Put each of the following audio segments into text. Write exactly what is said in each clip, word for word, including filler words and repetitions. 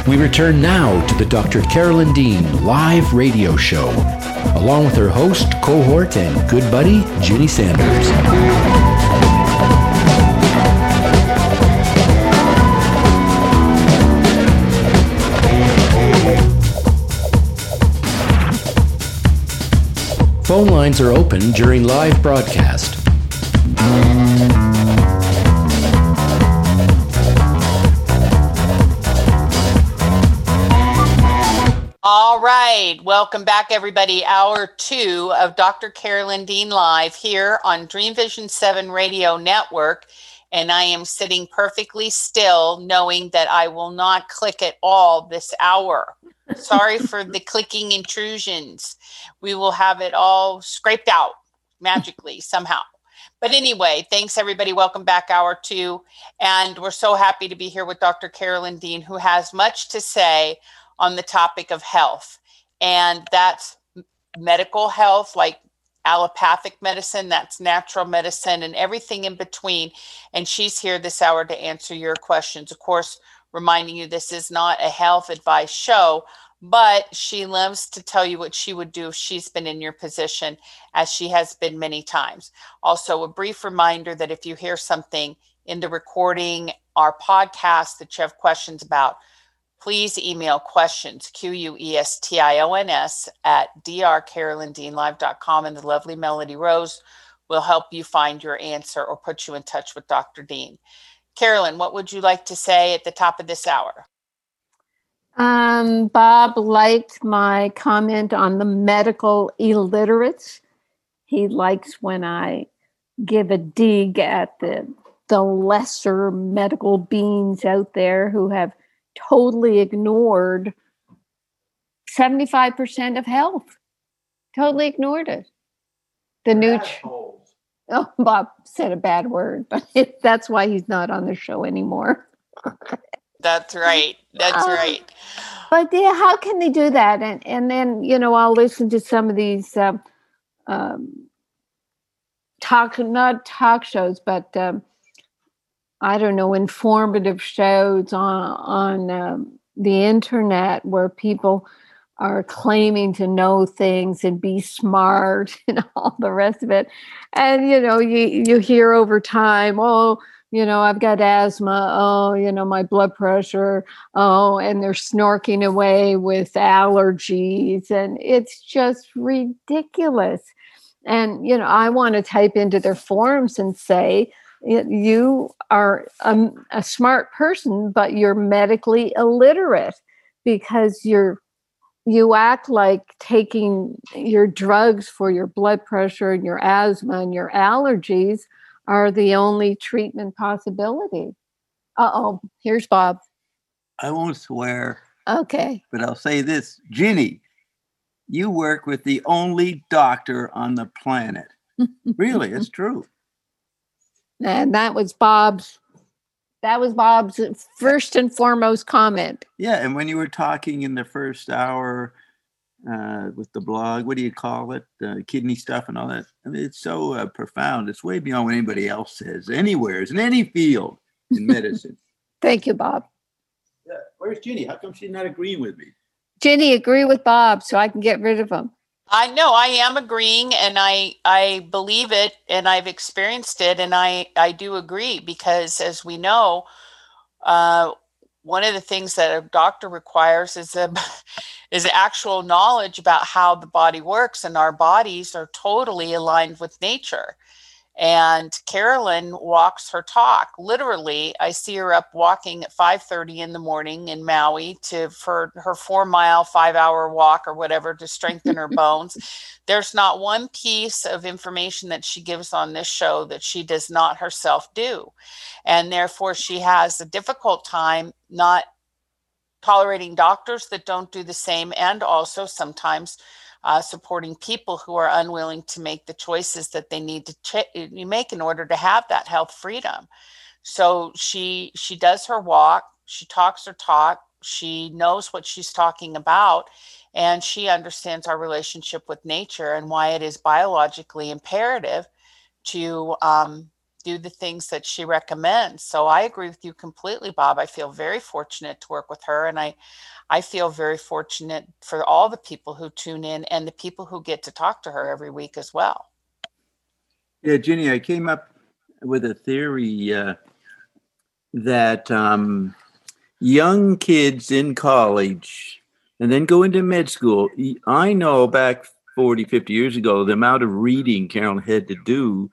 We return now to the Doctor Carolyn Dean live radio show, along with her host, cohort, and good buddy, Ginny Sanders. Phone lines are open during live broadcast. All right. Welcome back, everybody. Hour two of Doctor Carolyn Dean Live here on Dream Vision seven Radio Network. And I am sitting perfectly still, knowing that I will not click at all this hour. Sorry for the clicking intrusions. We will have it all scraped out magically somehow. But anyway, thanks, everybody. Welcome back, hour two. And we're so happy to be here with Doctor Carolyn Dean, who has much to say on the topic of health. And that's medical health, like allopathic medicine, that's natural medicine, and everything in between. And she's here this hour to answer your questions. Of course, reminding you this is not a health advice show, but she loves to tell you what she would do if she's been in your position, as she has been many times. Also, a brief reminder that if you hear something in the recording, our podcast that you have questions about, please email questions, Q U E S T I O N S, at d r carolyn dean live dot com, and the lovely Melody Rose will help you find your answer or put you in touch with Doctor Dean. Carolyn, what would you like to say at the top of this hour? Um, Bob liked my comment on the medical illiterates. He likes when I give a dig at the, the lesser medical beings out there who have totally ignored seventy-five percent of health. Totally ignored it. The new... Oh, Bob said a bad word, but it, that's why he's not on the show anymore. That's right. That's um, right. But yeah, how can they do that? And and then, you know, I'll listen to some of these um, um, talk, not talk shows, but um, I don't know, informative shows on on um, the internet where people are claiming to know things and be smart and all the rest of it. And, you know, you, you hear over time, oh, you know, I've got asthma. Oh, you know, my blood pressure. Oh, and they're snorking away with allergies. And it's just ridiculous. And, you know, I want to type into their forums and say, you are a, a smart person, but you're medically illiterate because you're you act like taking your drugs for your blood pressure and your asthma and your allergies are the only treatment possibility. Uh-oh, here's Bob. I won't swear. Okay. But I'll say this. Ginny, you work with the only doctor on the planet. Really, it's true. And that was Bob's, that was Bob's first and foremost comment. Yeah, and when you were talking in the first hour uh, with the blog, what do you call it? Uh, kidney stuff and all that. I mean, it's so uh, profound. It's way beyond what anybody else says, anywhere, in any field in medicine. Thank you, Bob. Yeah. Where's Ginny? How come she's not agreeing with me? Ginny, agree with Bob so I can get rid of him. I know I am agreeing, and I I believe it, and I've experienced it, and I, I do agree because, as we know, uh, one of the things that a doctor requires is a, is actual knowledge about how the body works, and our bodies are totally aligned with nature. And Carolyn walks her talk. Literally, I see her up walking at five thirty in the morning in Maui to for her four mile, five hour walk or whatever to strengthen her bones. There's not one piece of information that she gives on this show that she does not herself do. And therefore, she has a difficult time not tolerating doctors that don't do the same, and also sometimes Uh, supporting people who are unwilling to make the choices that they need to ch- make in order to have that health freedom. So she she does her walk, she talks her talk, she knows what she's talking about, and she understands our relationship with nature and why it is biologically imperative to um, do the things that she recommends. So I agree with you completely, Bob. I feel very fortunate to work with her, and I, I feel very fortunate for all the people who tune in and the people who get to talk to her every week as well. Yeah, Ginny, I came up with a theory uh, that um, young kids in college and then go into med school. I know back forty, fifty years ago, the amount of reading Carolyn had to do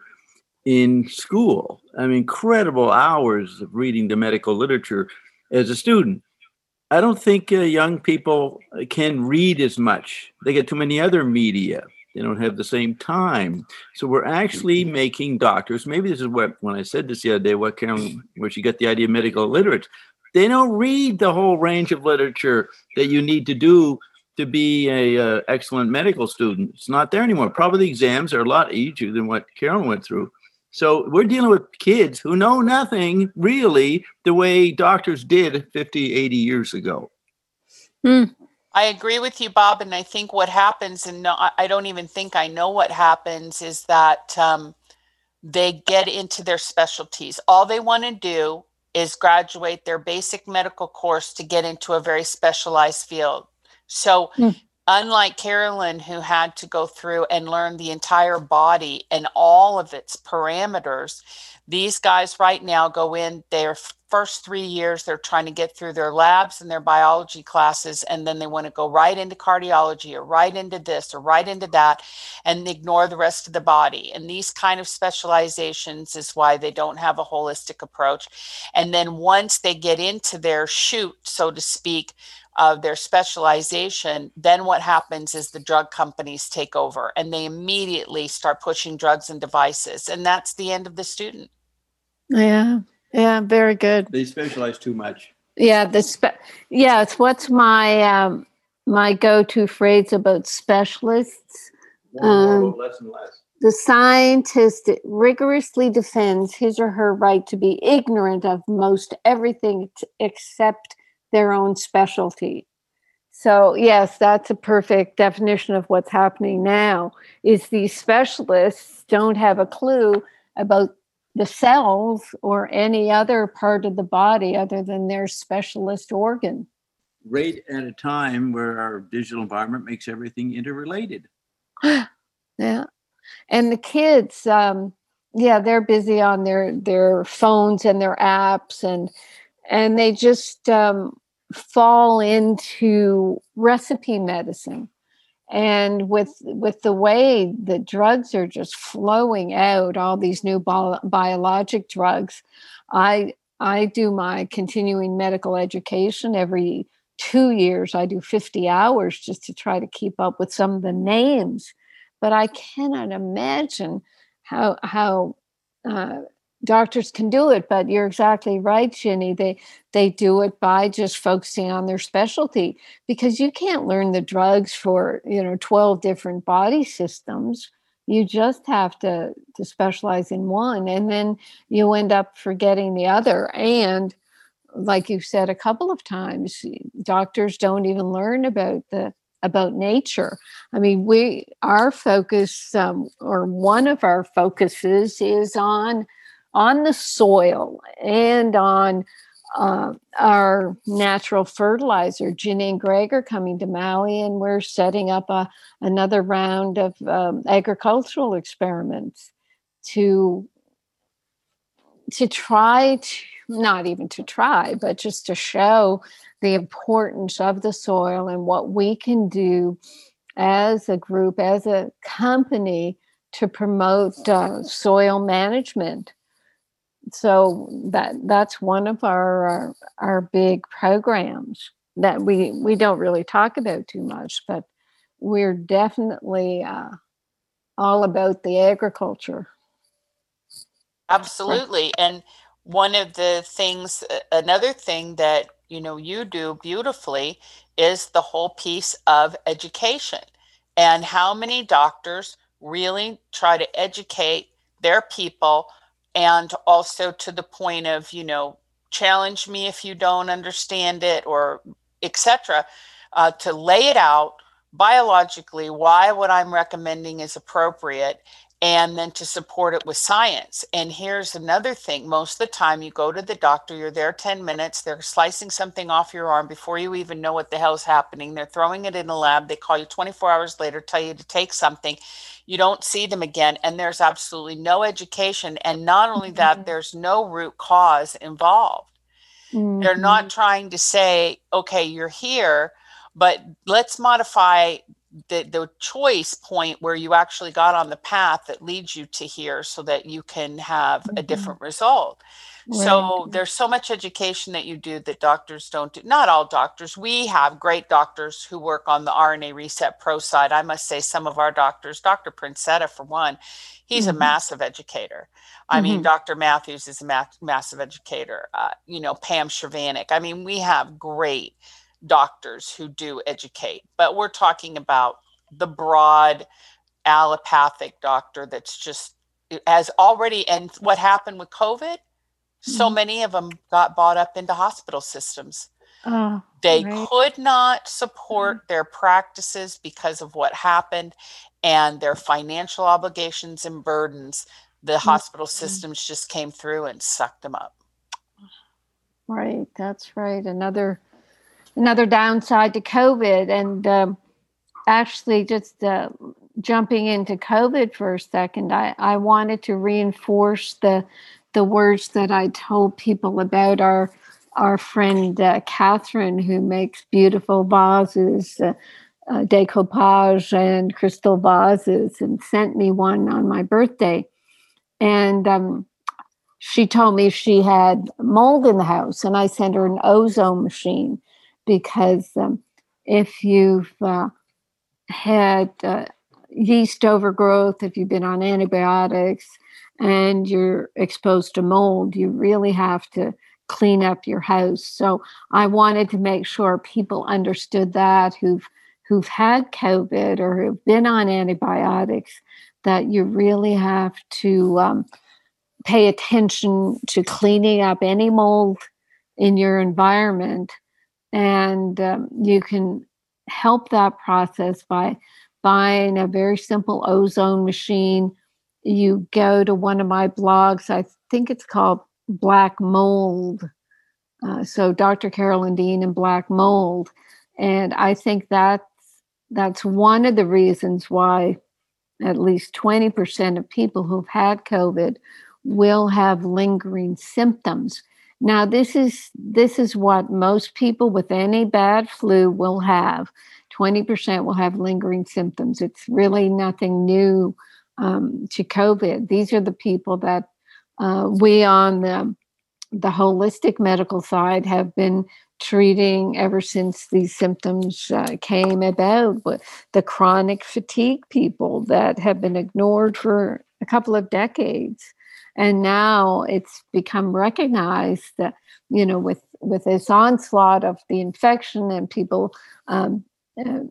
in school. I mean, incredible hours of reading the medical literature as a student. I don't think uh, young people can read as much. They get too many other media. They don't have the same time. So we're actually making doctors, maybe this is what, when I said this the other day, what Carolyn, where she got the idea of medical illiterates, they don't read the whole range of literature that you need to do to be a uh, excellent medical student. It's not there anymore. Probably the exams are a lot easier than what Carolyn went through. So we're dealing with kids who know nothing really the way doctors did fifty, eighty years ago. Hmm. I agree with you, Bob. And I think what happens, and no, I don't even think I know what happens, is that um, they get into their specialties. All they want to do is graduate their basic medical course to get into a very specialized field. So mm. unlike Carolyn, who had to go through and learn the entire body and all of its parameters, these guys right now go in their first three years, they're trying to get through their labs and their biology classes, and then they want to go right into cardiology or right into this or right into that and ignore the rest of the body. And these kind of specializations is why they don't have a holistic approach. And then once they get into their chute, so to speak, of their specialization, then what happens is the drug companies take over and they immediately start pushing drugs and devices. And that's the end of the student. Yeah. Yeah. Very good. They specialize too much. Yeah. The spe- yeah. It's what's my, um, my go-to phrase about specialists. More and more, um, less and less. The scientist rigorously defends his or her right to be ignorant of most everything t- except their own specialty. So yes, that's a perfect definition of what's happening now, is these specialists don't have a clue about the cells or any other part of the body other than their specialist organ. Right at a time where our digital environment makes everything interrelated. Yeah. And the kids, um, yeah, they're busy on their, their phones and their apps, and and they just um, fall into recipe medicine. And with with the way the drugs are just flowing out, all these new bio- biologic drugs, I I do my continuing medical education every two years. I do fifty hours just to try to keep up with some of the names. But I cannot imagine how how uh, doctors can do it. But you're exactly right, Ginny. They they do it by just focusing on their specialty, because you can't learn the drugs for, you know, twelve different body systems. You just have to to specialize in one, and then you end up forgetting the other. And like you said a couple of times, doctors don't even learn about the about nature. I mean, we our focus, um, or one of our focuses, is on on the soil and on uh, our natural fertilizer. Ginny and Greg are coming to Maui, and we're setting up a another round of um, agricultural experiments to to try to, not even to try, but just to show the importance of the soil and what we can do as a group, as a company, to promote uh, soil management. So that that's one of our, our our big programs that we we don't really talk about too much, but we're definitely uh, all about the agriculture. Absolutely. And one of the things, another thing that, you know, you do beautifully is the whole piece of education, and how many doctors really try to educate their people, and also to the point of, you know, challenge me if you don't understand it, or et cetera, uh, to lay it out biologically why what I'm recommending is appropriate. and then to support it with science. And here's another thing. Most of the time you go to the doctor, you're there ten minutes, they're slicing something off your arm before you even know what the hell's happening. They're throwing it in the lab. They call you twenty-four hours later, tell you to take something. You don't see them again. And there's absolutely no education. And not only that, mm-hmm. there's no root cause involved. Mm-hmm. They're not trying to say, okay, you're here, but let's modify the, the choice point where you actually got on the path that leads you to here so that you can have mm-hmm. a different result. Right. So there's so much education that you do that doctors don't do. Not all doctors. We have great doctors who work on the R N A Reset Pro side. I must say some of our doctors, Doctor Princetta for one, he's mm-hmm. a massive educator. I mm-hmm. mean, Doctor Matthews is a ma- massive educator. Uh, you know, Pam Shervanek. I mean, we have great doctors who do educate, but we're talking about the broad allopathic doctor that's just has already, and what happened with COVID, so mm-hmm. many of them got bought up into hospital systems. Oh, they right. could not support mm-hmm. their practices because of what happened and their financial obligations and burdens. The mm-hmm. hospital systems just came through and sucked them up. Right, that's right. Another Another downside to COVID, and um, actually just uh, jumping into COVID for a second, I, I wanted to reinforce the the words that I told people about our our friend uh, Catherine, who makes beautiful vases, uh, uh, decoupage and crystal vases, and sent me one on my birthday. And um, she told me she had mold in the house, and I sent her an ozone machine. Because um, if you've uh, had uh, yeast overgrowth, if you've been on antibiotics and you're exposed to mold, you really have to clean up your house. So I wanted to make sure people understood that who've who've had COVID or who've been on antibiotics, that you really have to um, pay attention to cleaning up any mold in your environment. And um, you can help that process by buying a very simple ozone machine. You go to one of my blogs, I think it's called Black Mold. Uh, so Doctor Carolyn Dean and Black Mold. And I think that's, that's one of the reasons why at least twenty percent of people who've had COVID will have lingering symptoms. Now, this is this is what most people with any bad flu will have. twenty percent will have lingering symptoms. It's really nothing new um, to COVID. These are the people that uh, we on the, the holistic medical side have been treating ever since these symptoms uh, came about. But the chronic fatigue people that have been ignored for a couple of decades. And now it's become recognized that, you know, with, with this onslaught of the infection and people, um, uh,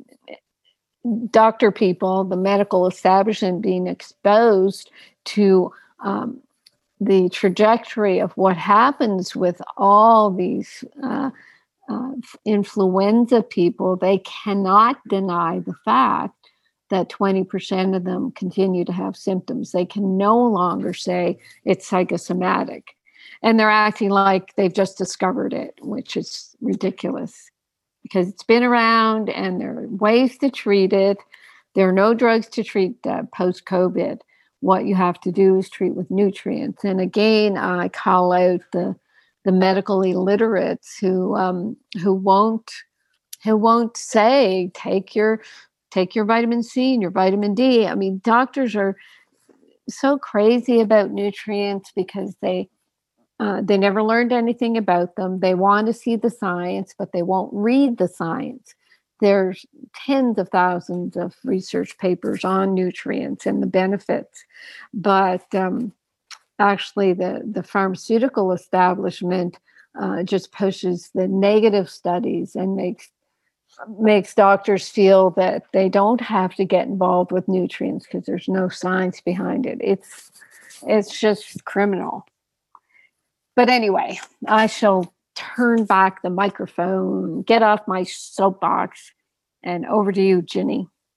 doctor people, the medical establishment being exposed to um, the trajectory of what happens with all these uh, uh, influenza people, they cannot deny the fact that twenty percent of them continue to have symptoms. They can no longer say it's psychosomatic. And they're acting like they've just discovered it, which is ridiculous because it's been around and there are ways to treat it. There are no drugs to treat uh, post-COVID. What you have to do is treat with nutrients. And again, I call out the, the medical illiterates who um, who won't who won't say, take your Take your vitamin C and your vitamin D. I mean, doctors are so crazy about nutrients because they uh, they never learned anything about them. They want to see the science, but they won't read the science. There's tens of thousands of research papers on nutrients and the benefits, but um, actually, the the pharmaceutical establishment uh, just pushes the negative studies and makes. makes doctors feel that they don't have to get involved with nutrients because there's no science behind it. It's it's just criminal. But anyway, I shall turn back the microphone, get off my soapbox, and over to you, Ginny.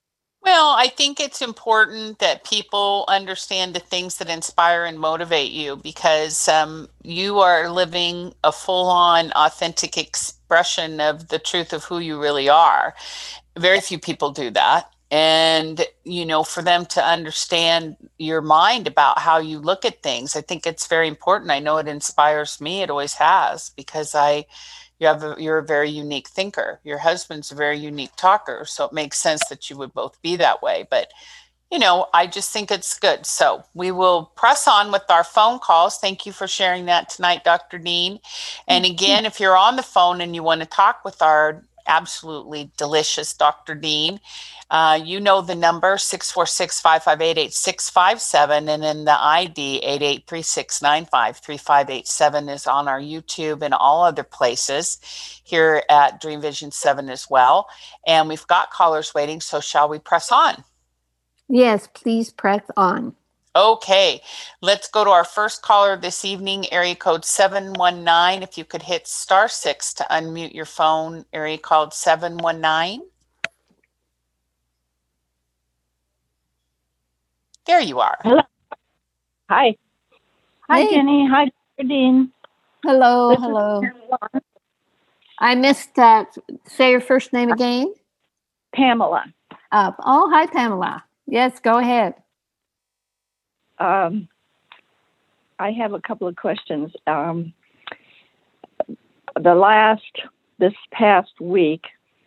Well, I think it's important that people understand the things that inspire and motivate you because um, you are living a full on, authentic expression of the truth of who you really are. Very few people do that. And, you know, for them to understand your mind about how you look at things, I think it's very important. I know it inspires me. It always has because I, you have a, you're a very unique thinker. Your husband's a very unique talker. So it makes sense that you would both be that way. But, you know, I just think it's good. So we will press on with our phone calls. Thank you for sharing that tonight, Doctor Dean. And again, if you're on the phone and you want to talk with our absolutely delicious Doctor Dean, uh, you know the number six four six, five five eight, eight six five seven, and then the I D eight eight three six nine five three five eight seven is on our YouTube and all other places here at Dream Vision seven as well. And we've got callers waiting, so shall we press on? Yes, please press on. Okay, let's go to our first caller this evening, area code seven one nine. If you could hit star six to unmute your phone, area code seven one nine. There you are. Hello. Hi. Hi, Hey. Jenny. Hi, Doctor Dean. Hello, This is hello. Pamela. I missed that. Say your first name again. Pamela. Uh, oh, hi, Pamela. Yes, go ahead. Um, I have a couple of questions. Um, the last, this past week,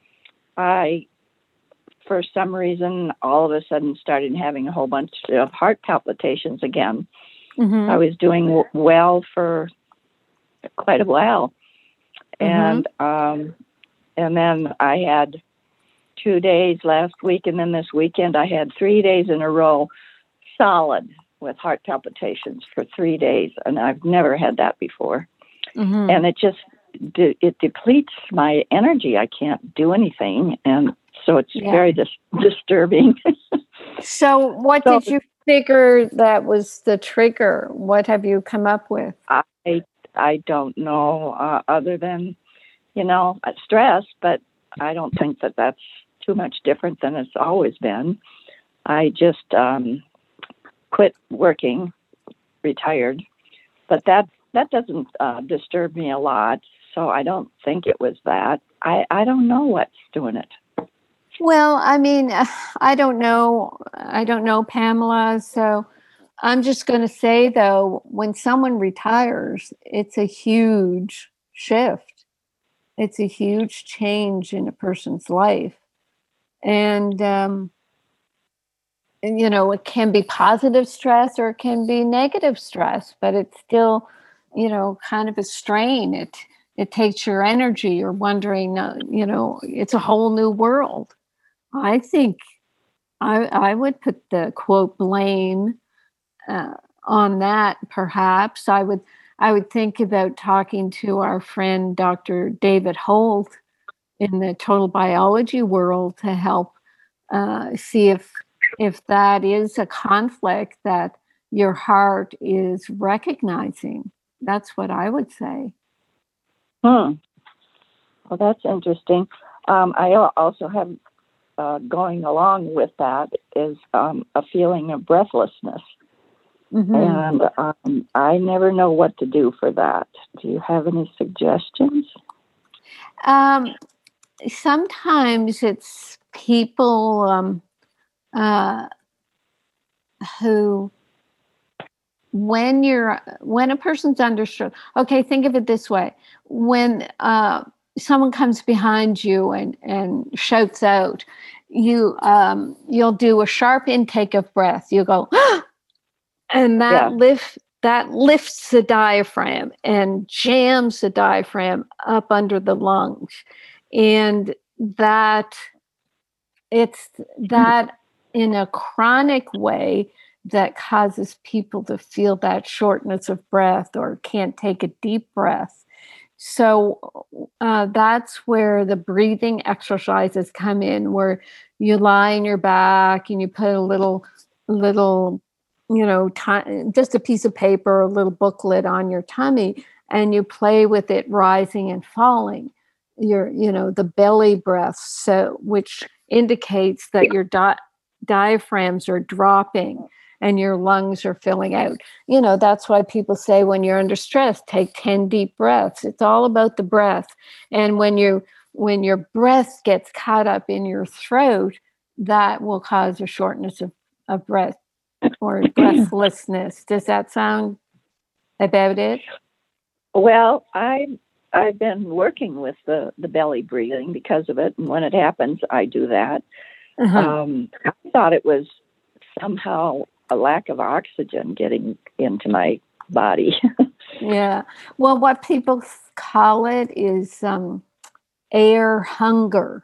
I, for some reason, all of a sudden started having a whole bunch of heart palpitations again. Mm-hmm. I was doing w- well for quite a while. And um, and then I had two days last week, and then this weekend I had three days in a row solid with heart palpitations for three days, and I've never had that before. Mm-hmm. And it just de- it depletes my energy. I can't do anything, and so it's Yeah. very dis- disturbing. So what So- did you figure that was the trigger? What have you come up with? I I don't know uh, other than you know stress, but I don't think that that's too much different than it's always been. I just um, quit working, retired, but that that doesn't uh, disturb me a lot. So I don't think it was that. I, I don't know what's doing it. Well, I mean, I don't know. I don't know, Pamela. So I'm just going to say, though, when someone retires, it's a huge shift. It's a huge change in a person's life. And, um, and, you know, it can be positive stress or it can be negative stress, but it's still, you know, kind of a strain. It, it takes your energy. You're wondering, uh, you know, it's a whole new world. I think I, I would put the quote blame uh, on that. Perhaps I would I would think about talking to our friend Doctor David Holt in the total biology world to help uh, see if if that is a conflict that your heart is recognizing. That's what I would say. Hmm. Well, that's interesting. Um, I al- also have uh, going along with that is um, a feeling of breathlessness. Mm-hmm. And um, I never know what to do for that. Do you have any suggestions? Um, sometimes it's people um, uh, who, when you're, when a person's under stress, okay, think of it this way. When uh, someone comes behind you and, and shouts out, you, um, you'll do a sharp intake of breath. You go, and that Yeah. lift, that lifts the diaphragm and jams the diaphragm up under the lungs. And that it's that in a chronic way that causes people to feel that shortness of breath or can't take a deep breath. So uh, that's where the breathing exercises come in, where you lie on your back and you put a little, little, you know, t- just a piece of paper, a little booklet on your tummy, and you play with it rising and falling. Your, you know, the belly breath, so which indicates that your di- diaphragms are dropping and your lungs are filling out. You know, that's why people say when you're under stress, take ten deep breaths. It's all about the breath. And when you when your breath gets caught up in your throat, that will cause a shortness of, of breath or breathlessness. Does that sound about it? Well, I I've been working with the, the belly breathing because of it, and when it happens, I do that. Uh-huh. Um, I thought it was somehow a lack of oxygen getting into my body. Yeah. Well, what people call it is um, air hunger.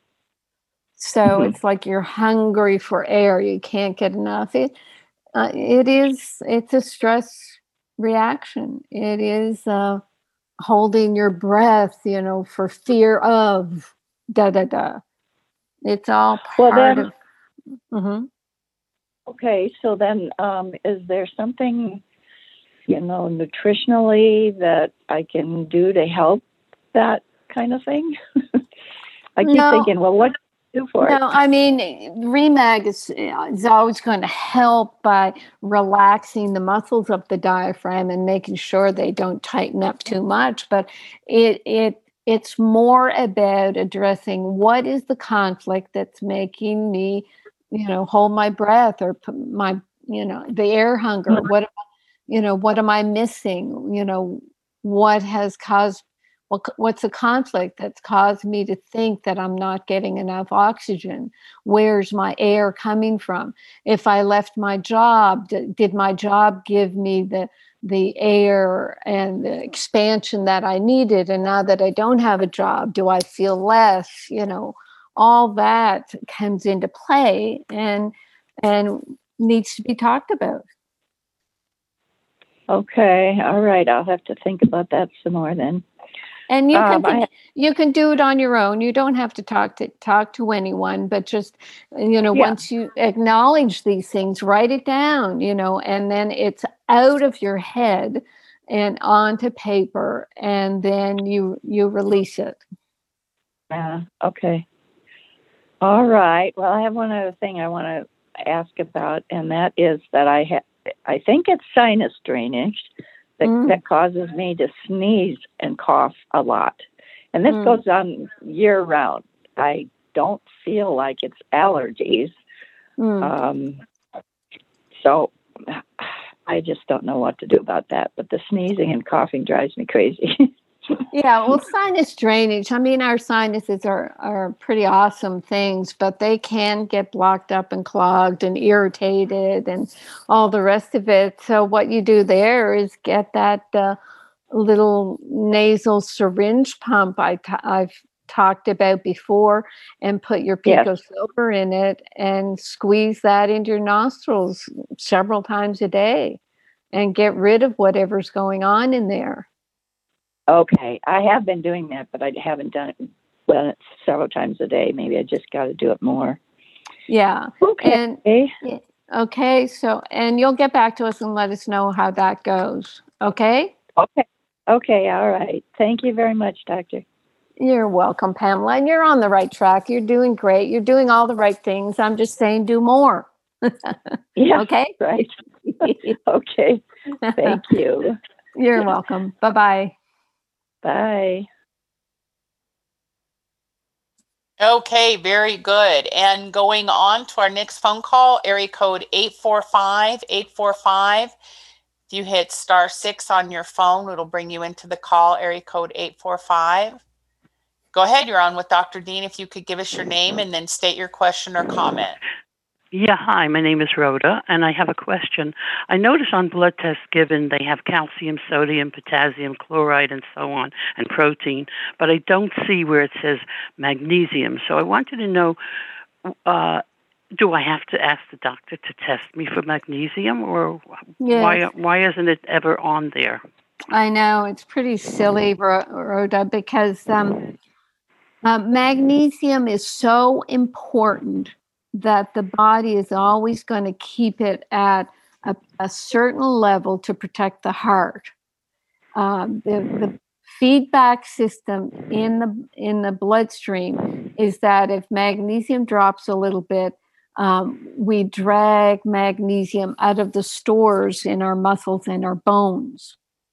So Mhm. it's like you're hungry for air. You can't get enough. It, uh, it is, it's a stress reaction. It is uh, holding your breath, you know, for fear of da da da. It's all Well, part then, of. Mhm. okay, so then um, is there something, you know, nutritionally that I can do to help that kind of thing? I keep No. thinking, well, what do I do for No, it? I mean, Remag is, is always going to help by relaxing the muscles of the diaphragm and making sure they don't tighten up too much. But it it it's more about addressing what is the conflict that's making me, you know, hold my breath or p- my, you know, the air hunger. What am I, you know, what am I missing? You know, what has caused what, what's the conflict that's caused me to think that I'm not getting enough oxygen? Where's my air coming from? If I left my job, d- did my job give me the the air and the expansion that I needed? And now that I don't have a job, do I feel less? You know, all that comes into play and and needs to be talked about. Okay, all right. I'll have to think about that some more then. And you can Um, I think, have, you can do it on your own. You don't have to talk to talk to anyone, but just, you know, yeah. once you acknowledge these things, write it down, you know, and then it's out of your head and onto paper, and then you you release it. Yeah. Okay. All right. Well, I have one other thing I want to ask about, and that is that I have, I think it's sinus drainage that, Mm. that causes me to sneeze and cough a lot. And this Mm. goes on year round. I don't feel like it's allergies. Mm. Um, so I just don't know what to do about that. But the sneezing and coughing drives me crazy. Yeah, well, sinus drainage. I mean, our sinuses are, are pretty awesome things, but they can get blocked up and clogged and irritated and all the rest of it. So, what you do there is get that uh, little nasal syringe pump I t- I've talked about before and put your Yes. Pico Silver in it and squeeze that into your nostrils several times a day and get rid of whatever's going on in there. Okay, I have been doing that, but I haven't done it well several times a day. Maybe I just got to do it more. Yeah. Okay. And yeah, okay, so and you'll get back to us and let us know how that goes. Okay? Okay. Okay. All right. Thank you very much, Doctor. You're welcome, Pamela. And you're on the right track. You're doing great. You're doing all the right things. I'm just saying do more. Yeah. Okay? Right. Okay. Thank you. You're welcome. Bye-bye. Bye. Okay, very good. And going on to our next phone call, area code eight four five, eight four five. If you hit star six on your phone, it'll bring you into the call, area code eight four five. Go ahead, you're on with Doctor Dean. If you could give us your name and then state your question or comment. Yeah, hi, my name is Rhoda, and I have a question. I notice on blood tests given they have calcium, sodium, potassium, chloride, and so on, and protein, but I don't see where it says magnesium. So I wanted to know, uh, do I have to ask the doctor to test me for magnesium, or Yes. why why isn't it ever on there? I know it's pretty silly, Rhoda, because um, uh, magnesium is so important that the body is always going to keep it at a, a certain level to protect the heart. Um, the, the feedback system in the in the bloodstream is that if magnesium drops a little bit, um, we drag magnesium out of the stores in our muscles and our bones.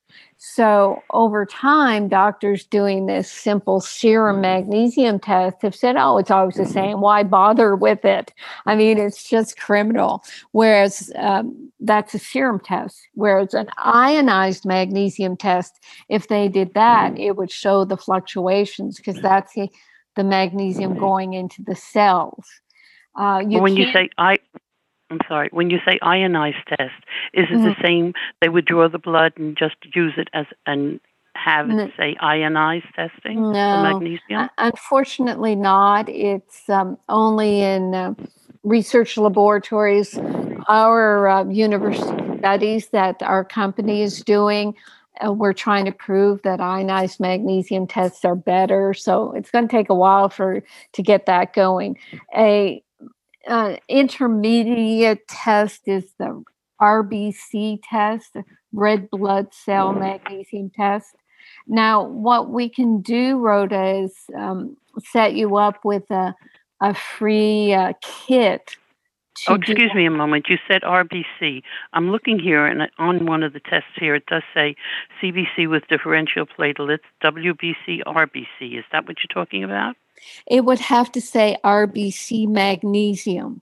So over time, doctors doing this simple serum magnesium test have said, oh, it's always the same. Why bother with it? I mean, it's just criminal. Whereas um, that's a serum test. Whereas an ionized magnesium test, if they did that, it would show the fluctuations because that's the, the magnesium going into the cells. Uh, you when you can't- say I, I'm sorry, when you say ionized test, is it mm-hmm. the same? They would draw the blood and just use it as and have it no, say ionized testing no, for magnesium? Unfortunately, not. It's um, only in uh, research laboratories. Our uh, university studies that our company is doing, uh, we're trying to prove that ionized magnesium tests are better. So it's going to take a while for to get that going. A Uh, intermediate test is the R B C test, the red blood cell magnesium test. Now, what we can do, Rhoda, is um, set you up with a, a free uh, kit. Oh, excuse me a moment. You said R B C. I'm looking here, and on one of the tests here, it does say C B C with differential platelets, W B C, R B C. Is that what you're talking about? It would have to say R B C magnesium.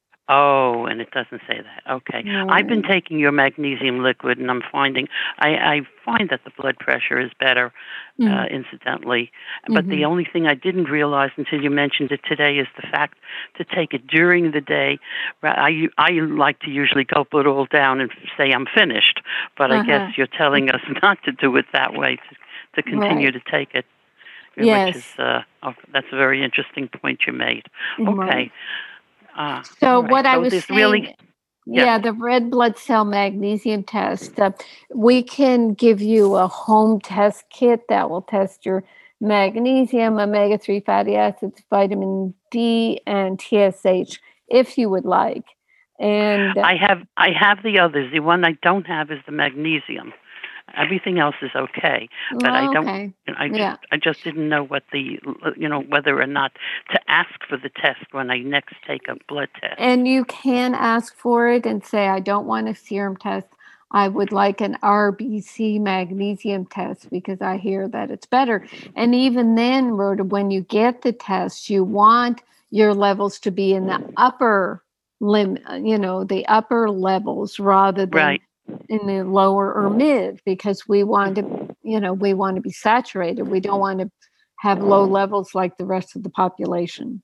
Oh, and it doesn't say that. Okay. No. I've been taking your magnesium liquid, and I'm finding, I, I find that the blood pressure is better, mm. uh, incidentally. But mm-hmm. the only thing I didn't realize until you mentioned it today is the fact to take it during the day. I, I like to usually gulp it all down and say I'm finished, but uh-huh. I guess you're telling us not to do it that way, to, to continue right. to take it. Yes. Which is, uh, oh, that's a very interesting point you made. Okay. Right. Uh, so right. what so I was saying, really, yeah. yeah, the red blood cell magnesium test, uh, we can give you a home test kit that will test your magnesium, omega three fatty acids, vitamin D, and T S H if you would like. And uh, I have I have the others. The one I don't have is the magnesium. Everything else is okay, but oh, I don't. Okay. I just, yeah. I just didn't know what the, you know, whether or not to ask for the test when I next take a blood test. And you can ask for it and say, I don't want a serum test. I would like an R B C magnesium test because I hear that it's better. And even then, Rhoda, when you get the test, you want your levels to be in the upper limit, you know, the upper levels rather than right. in the lower or mid, because we want to, you know, we want to be saturated. We don't want to have low levels like the rest of the population.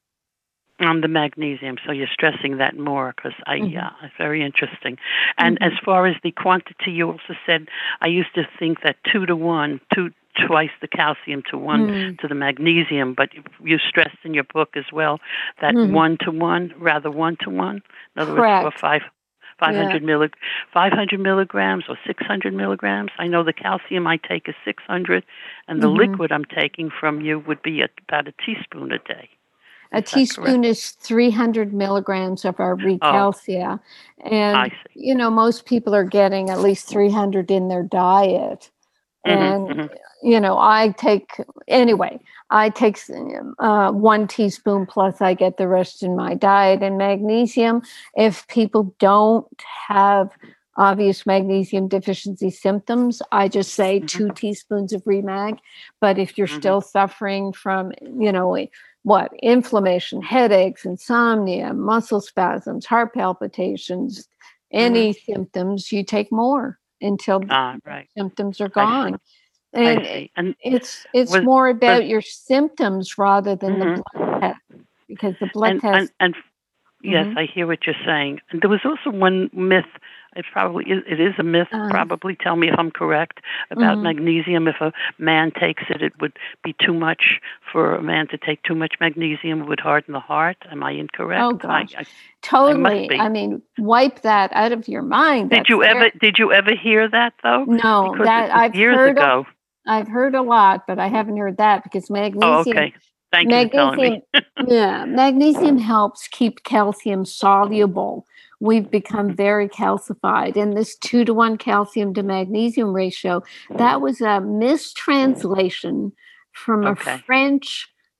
On the magnesium, so you're stressing that more because I, Mm-hmm. yeah, it's very interesting. And Mhm. as far as the quantity, you also said I used to think that two to one, two twice the calcium to one Mm. to the magnesium, but you stressed in your book as well that Mhm. one to one, rather one to one. In other Correct. words, for five. five hundred, Yeah. millig- five hundred milligrams or six hundred milligrams. I know the calcium I take is six hundred, and the Mhm. liquid I'm taking from you would be a, about a teaspoon a day. A teaspoon is three hundred milligrams of our Recalcia. Oh, and, I see. you know, most people are getting at least three hundred in their diet. Mm-hmm, And, mm-hmm. you know, I take, anyway, I take uh, one teaspoon plus I get the rest in my diet. And magnesium, if people don't have obvious magnesium deficiency symptoms, I just say Mm-hmm. two teaspoons of Remag. But if you're Mm-hmm. still suffering from, you know, what, inflammation, headaches, insomnia, muscle spasms, heart palpitations, any Mm-hmm. symptoms, you take more until Ah, right. symptoms are I see. gone. And I see. And it's it's was, more about was, your symptoms rather than mm-hmm. the blood test, because the blood and, test. And, and yes, Mhm. I hear what you're saying. And there was also one myth. It probably is, it is a myth. Uh, probably tell me if I'm correct about Mhm. magnesium. If a man takes it, it would be too much for a man to take too much magnesium. It would harden the heart. Am I incorrect? Oh gosh, I, I, totally. I, I mean, wipe that out of your mind. did That's you there. ever? Did you ever hear that though? No, because that it was I've years heard. ago. A, I've heard a lot, but I haven't heard that because magnesium. Oh, okay. Thank you for telling me. Yeah, magnesium helps keep calcium soluble. We've become very calcified. And this two to one calcium to magnesium ratio, that was a mistranslation from Okay. a French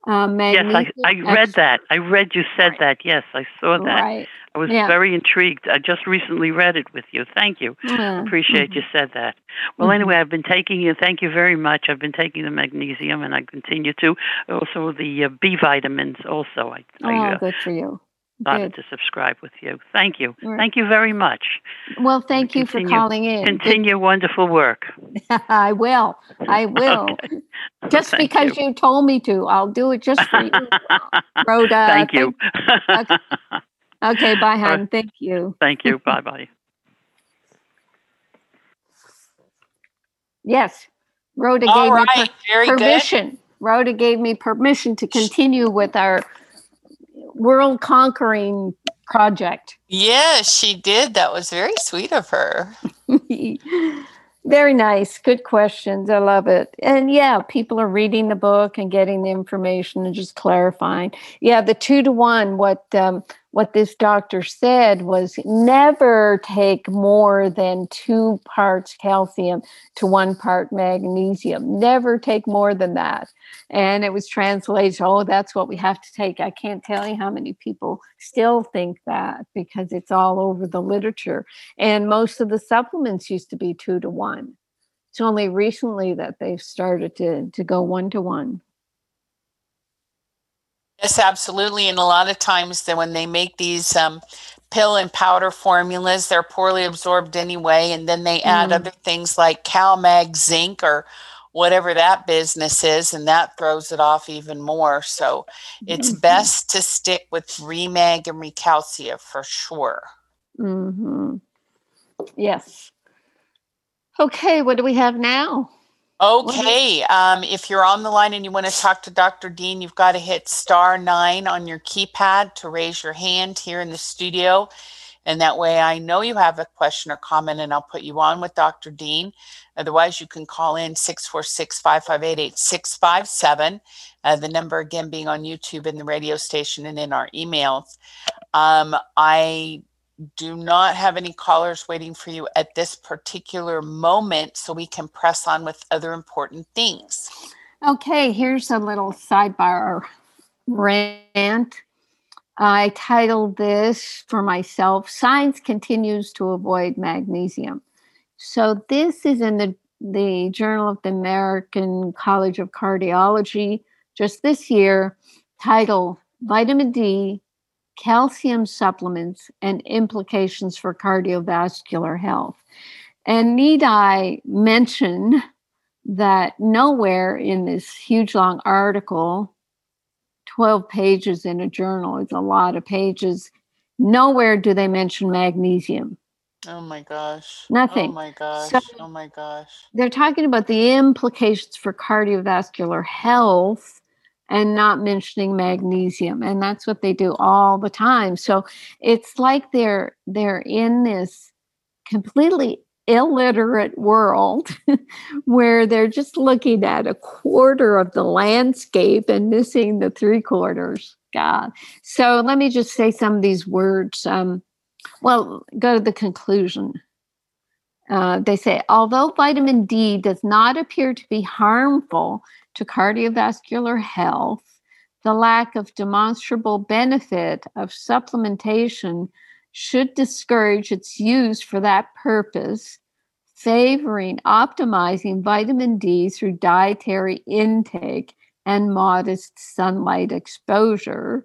Uh, Yes, magnesium. I, I read that. I read you said Right. that. Yes, I saw that. Right. I was Yeah. very intrigued. I just recently read it with you. Thank you. Yeah. Appreciate you said that. Well, Mhm. anyway, I've been taking you. Thank you very much. I've been taking the magnesium, and I continue to. Also, the uh, B vitamins. Also, I, Oh, I uh, good for you. started Good. to subscribe with you. Thank you. Right. Thank you very much. Well, thank you for Continue- calling in. Good- Continue wonderful work. I will. I will. Okay. Just Thank because you. you told me to, I'll do it just for you, Rhoda. Thank you. Okay. Okay, bye, All hon. right. Thank you. Thank you. Bye bye. Yes, Rhoda All gave me right, very good. permission. Rhoda gave me permission to continue with our world conquering project. Yes, she did. That was very sweet of her. Very nice. Good questions. I love it. And yeah, people are reading the book and getting the information and just clarifying. Yeah, the two to one, what um, what this doctor said was never take more than two parts calcium to one part magnesium. Never take more than that. And it was translated, oh, that's what we have to take. I can't tell you how many people still think that because it's all over the literature. And most of the supplements used to be two to one. It's only recently that they've started to, to go one to one. Yes, absolutely. And a lot of times that when they make these um, pill and powder formulas, they're poorly absorbed anyway. And then they add Mm. other things like CalMag zinc or whatever that business is, and that throws it off even more. So it's Mhm. best to stick with Remag and Recalcia for sure. Mm-hmm. Yes. Okay, what do we have now? Okay, um, if you're on the line and you want to talk to Doctor Dean, you've got to hit star nine on your keypad to raise your hand here in the studio. And that way I know you have a question or comment and I'll put you on with Doctor Dean. Otherwise, you can call in six four six, five five eight, eight six five seven. Uh, the number again being on YouTube and the radio station and in our emails. Um, I do not have any callers waiting for you at this particular moment, so we can press on with other important things. Okay, here's a little sidebar rant. I titled this for myself, Science Continues to Avoid Magnesium. So this is in the, the Journal of the American College of Cardiology just this year, titled Vitamin D, Calcium Supplements and Implications for Cardiovascular Health. And need I mention that nowhere in this huge long article, twelve pages in a journal, it's a lot of pages, nowhere do they mention magnesium. Oh my gosh. Nothing. Oh my gosh. So oh my gosh. they're talking about the implications for cardiovascular health and not mentioning magnesium. And that's what they do all the time. So it's like they're they're in this completely illiterate world where they're just looking at a quarter of the landscape and missing the three quarters. God. So let me just say some of these words. Um, well, go to the conclusion. Uh, they say, although vitamin D does not appear to be harmful to cardiovascular health, the lack of demonstrable benefit of supplementation should discourage its use for that purpose, favoring optimizing vitamin D through dietary intake and modest sunlight exposure,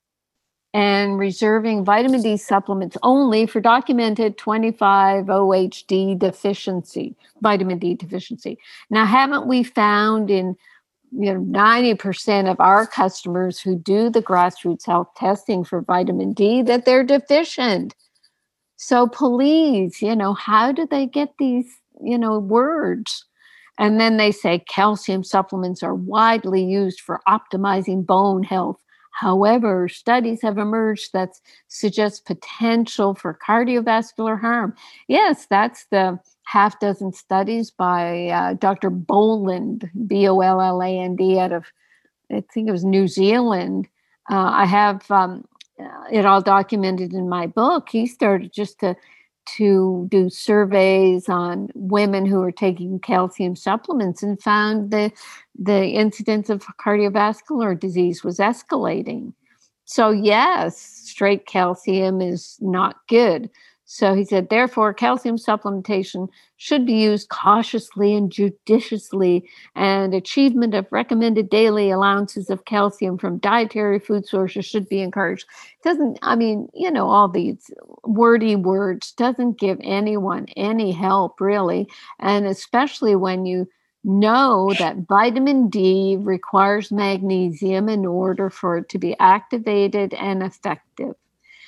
and reserving vitamin D supplements only for documented twenty-five O H D deficiency, vitamin D deficiency. Now, haven't we found in you know ninety percent of our customers who do the grassroots health testing for vitamin D that they're deficient? So please, you know, how do they get these, you know, words? And then they say calcium supplements are widely used for optimizing bone health. However, studies have emerged that suggest potential for cardiovascular harm. Yes, that's the half dozen studies by uh, Doctor Boland, B O L L A N D, out of, I think it was New Zealand. Uh, I have um, it all documented in my book. He started just to to do surveys on women who were taking calcium supplements and found the the incidence of cardiovascular disease was escalating. So yes, straight calcium is not good. So he said, therefore, calcium supplementation should be used cautiously and judiciously, and achievement of recommended daily allowances of calcium from dietary food sources should be encouraged. Doesn't, I mean, you know, all these wordy words doesn't give anyone any help, really. And especially when you know that vitamin D requires magnesium in order for it to be activated and effective.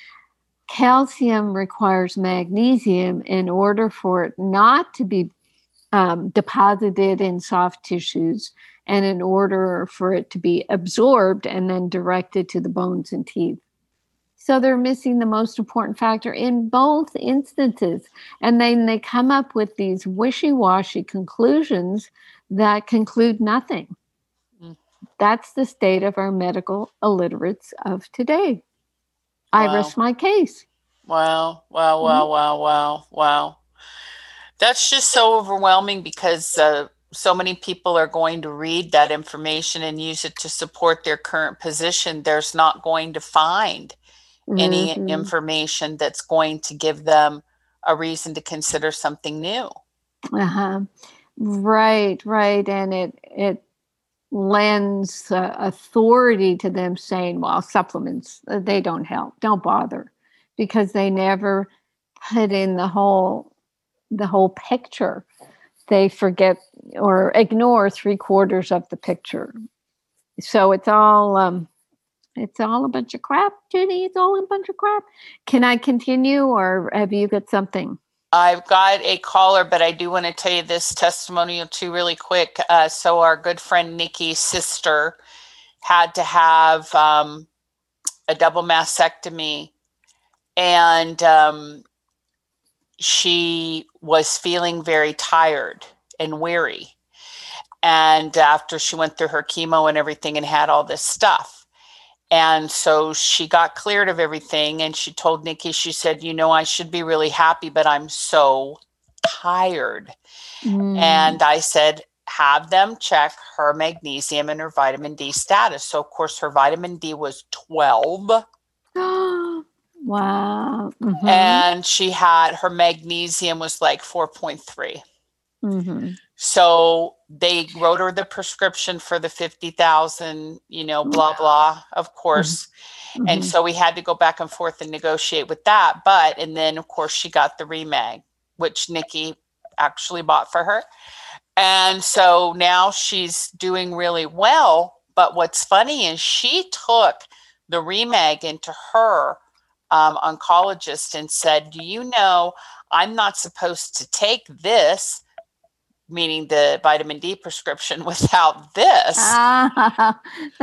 Calcium requires magnesium in order for it not to be um, deposited in soft tissues and in order for it to be absorbed and then directed to the bones and teeth. So they're missing the most important factor in both instances. And then they come up with these wishy-washy conclusions that conclude nothing. Mm. That's the state of our medical illiterates of today. Wow. I rest my case. Wow, wow, wow, mm-hmm. wow, wow, wow. That's just so overwhelming because uh, so many people are going to read that information and use it to support their current position. There's not going to find mm-hmm. any information that's going to give them a reason to consider something new. Uh-huh. Right, right. And it, it, lends uh, authority to them saying, well, supplements, they don't help. Don't bother, because they never put in the whole the whole picture. They forget or ignore three quarters of the picture. So it's all um, it's all a bunch of crap, Judy. It's all a bunch of crap. Can I continue, or have you got something? I've got a caller, but I do want to tell you this testimonial too really quick. Uh, so our good friend Nikki's sister had to have um, a double mastectomy, and um, she was feeling very tired and weary. And after she went through her chemo and everything and had all this stuff. And so she got cleared of everything, and she told Nikki, she said, you know, I should be really happy, but I'm so tired. Mm. And I said, have them check her magnesium and her vitamin D status. So, of course, her vitamin D was twelve. Wow. Mm-hmm. And she had, her magnesium was like four point three. Mm-hmm. So they wrote her the prescription for the fifty thousand, you know, blah, blah, of course. Mm-hmm. And so we had to go back and forth and negotiate with that. But, and then of course she got the Remag, which Nikki actually bought for her. And so now she's doing really well. But what's funny is she took the Remag into her um, oncologist and said, do you know, I'm not supposed to take this, meaning the vitamin D prescription, without this. Ah.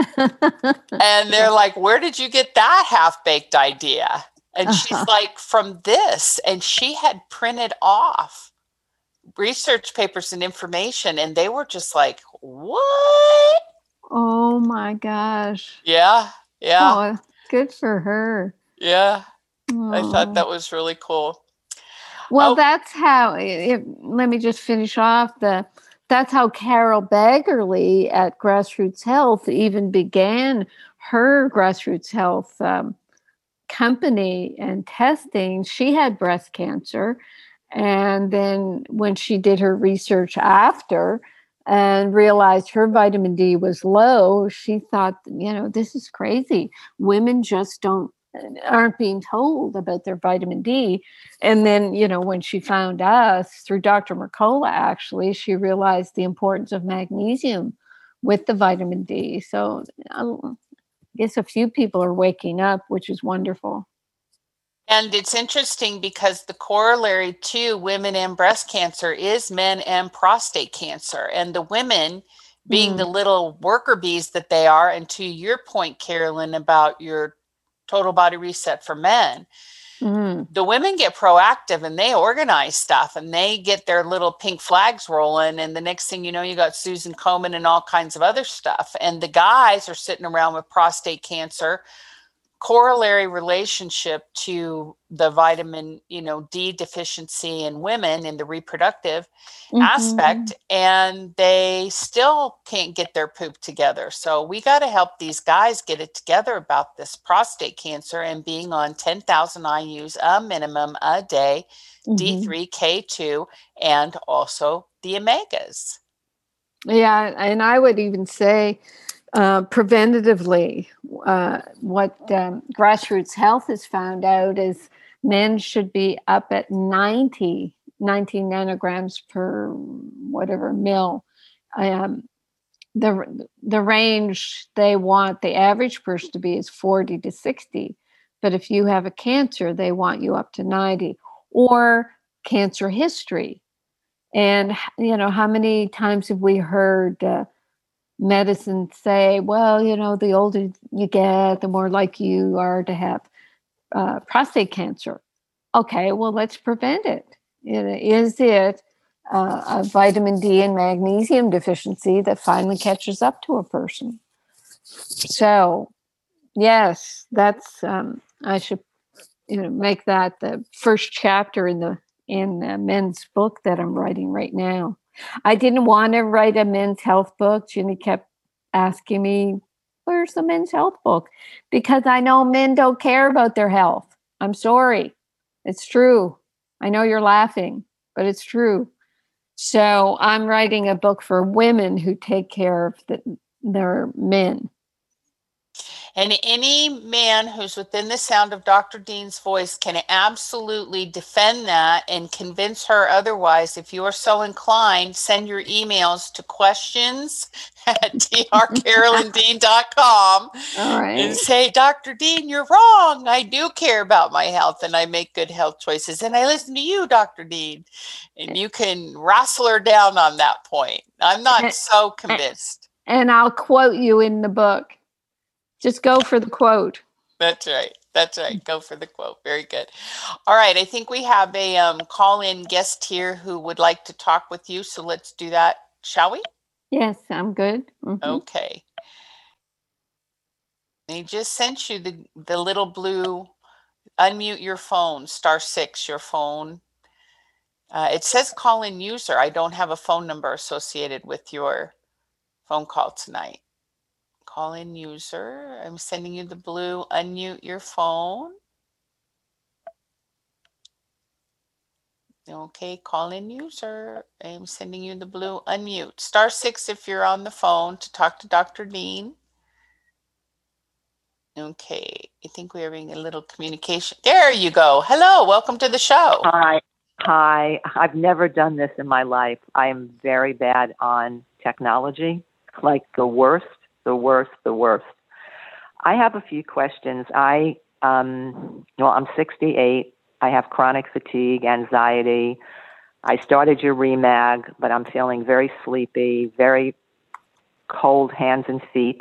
And they're like, where did you get that half-baked idea? And uh-huh. she's like, from this. And she had printed off research papers and information, and they were just like, what? Oh my gosh. Yeah. Yeah. Oh, good for her. Yeah. Oh. I thought that was really cool. Well, oh. that's how, it, let me just finish off the, that's how Carol Baggerly at Grassroots Health even began her Grassroots Health um, company and testing. She had breast cancer. And then when she did her research after and realized her vitamin D was low, she thought, you know, this is crazy. Women just don't, aren't being told about their vitamin D. And then, you know, when she found us through Doctor Mercola, actually, she realized the importance of magnesium with the vitamin D. So I guess a few people are waking up, which is wonderful. And it's interesting because the corollary to women and breast cancer is men and prostate cancer. And the women, being mm. the little worker bees that they are, and to your point, Carolyn, about your Total Body Reset for men, mm-hmm. the women get proactive and they organize stuff and they get their little pink flags rolling. And the next thing you know, you got Susan Komen and all kinds of other stuff. And the guys are sitting around with prostate cancer, corollary relationship to the vitamin, you know, D deficiency in women in the reproductive Mhm. aspect, and they still can't get their poop together. So we got to help these guys get it together about this prostate cancer and being on ten thousand I U's a minimum a day, Mhm. D three, K two, and also the omegas. Yeah, and I would even say uh, preventatively, uh, what um, Grassroots Health has found out is men should be up at ninety, ninety nanograms per whatever mil. Um, the the range they want the average person to be is forty to sixty, but if you have a cancer, they want you up to ninety, or cancer history. And you know, how many times have we heard uh, medicine say, well, you know, the older you get, the more likely you are to have uh, prostate cancer. Okay, well, let's prevent it. Is it uh, a vitamin D and magnesium deficiency that finally catches up to a person? So, yes, that's um, I should, you know, make that the first chapter in the in the men's book that I'm writing right now. I didn't want to write a men's health book. Ginny kept asking me, where's the men's health book? Because I know men don't care about their health. I'm sorry. It's true. I know you're laughing, but it's true. So I'm writing a book for women who take care of the, their men. And any man who's within the sound of Doctor Dean's voice can absolutely defend that and convince her otherwise. If you are so inclined, send your emails to questions at d r carolyn dean dot com. All right. And say, Doctor Dean, you're wrong. I do care about my health and I make good health choices. And I listen to you, Doctor Dean. And you can wrestle her down on that point. I'm not so convinced. And I'll quote you in the book. Just go for the quote. That's right. That's right. Go for the quote. Very good. All right. I think we have a um, call-in guest here who would like to talk with you. So let's do that, shall we? Yes, I'm good. Mm-hmm. Okay. They just sent you the, the little blue, unmute your phone, star six, your phone. Uh, it says call-in user. I don't have a phone number associated with your phone call tonight. Call-in user. I'm sending you the blue. Unmute your phone. Okay, call-in user. I'm sending you the blue. Unmute. Star six if you're on the phone to talk to Doctor Dean. Okay, I think we're having a little communication. There you go. Hello, welcome to the show. Hi. Hi. I've never done this in my life. I am very bad on technology, like the worst. The worst, the worst. I have a few questions. I, um, well, I'm sixty-eight. I have chronic fatigue, anxiety. I started your Remag, but I'm feeling very sleepy, very cold hands and feet.